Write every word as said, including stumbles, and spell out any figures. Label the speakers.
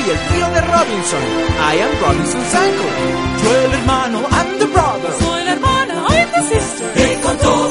Speaker 1: soy el tío de Robinson. I am Robinson's uncle. Yo el hermano, I'm the brother.
Speaker 2: Soy la hermana, I'm the sister.
Speaker 3: Y con todo